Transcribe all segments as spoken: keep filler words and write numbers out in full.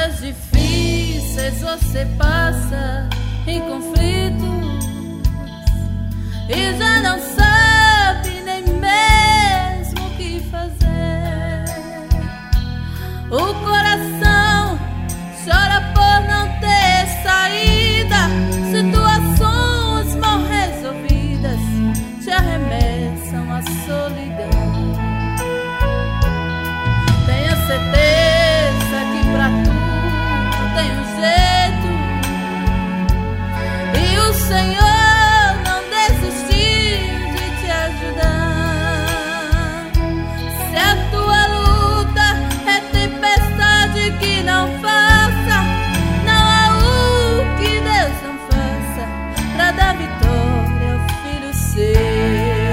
Horas difíceis você passa em conflitos e já não sabe nem mesmo o que fazer. O coração chora por não ter saída. Situações mal resolvidas te arremessam à solidão. Tenha certeza que pra tudo tem um jeito, e o Senhor não desistiu de te ajudar. Se a tua luta é tempestade que não faça, não há o que Deus não faça pra dar vitória ao filho seu.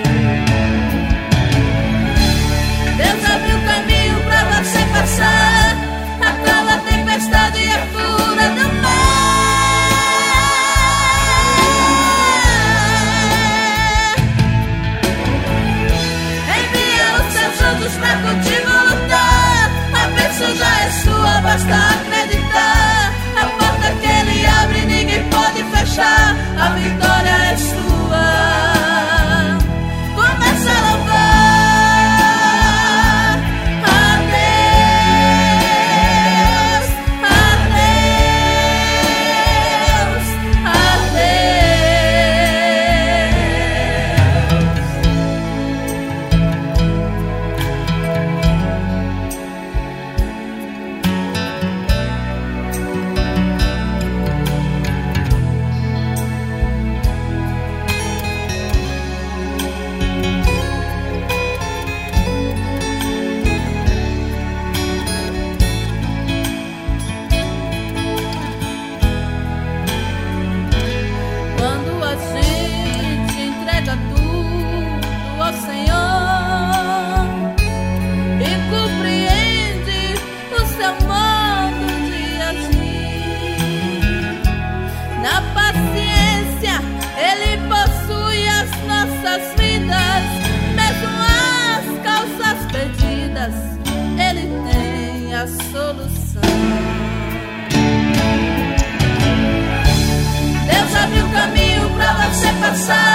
Deus abriu caminho pra você passar, acalma a tempestade e a fúria do mar. Envia os seus anjos pra contigo lutar. A bênção já é sua, basta acreditar. A porta que ele abre ninguém pode fechar. A vitória é sua. Começa a louvar. Ele tem a solução. Deus abriu caminho pra você passar.